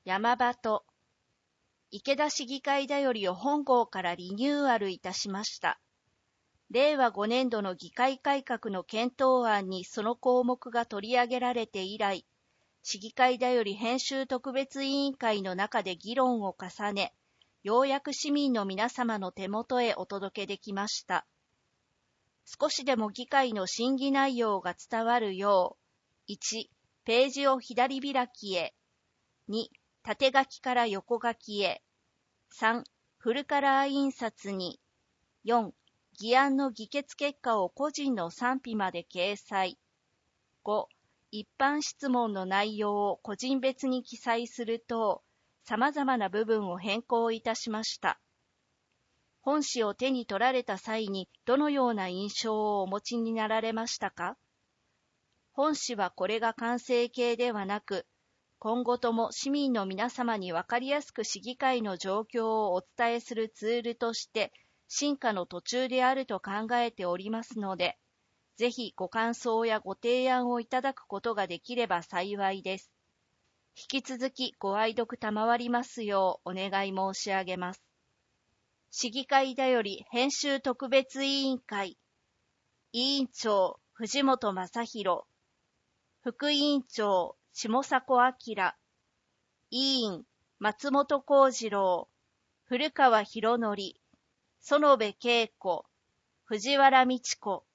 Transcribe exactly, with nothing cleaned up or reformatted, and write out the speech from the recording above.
山鳩。池田市議会だよりを本号からリニューアルいたしました。れいわごねんどの議会改革の検討案にその項目が取り上げられて以来、市議会だより編集特別委員会の中で議論を重ね、ようやく市民の皆様の手元へお届けできました。少しでも議会の審議内容が伝わるよう、いち、ページを左開きへ、に、縦書きから横書きへ、さん、フルカラー印刷に、よん、議案の議決結果を個人の賛否まで掲載、ご、一般質問の内容を個人別に記載する等、様々な部分を変更いたしました。本紙を手に取られた際にどのような印象をお持ちになられましたか？本紙はこれが完成形ではなく、今後とも市民の皆様に分かりやすく市議会の状況をお伝えするツールとして進化の途中であると考えておりますので、ぜひご感想やご提案をいただくことができれば幸いです。引き続きご愛読賜りますようお願い申し上げます。市議会だより編集特別委員会委員長藤本正弘、副委員長下迫明、委員松本幸次郎、古川博則、園部恵子、藤原道子、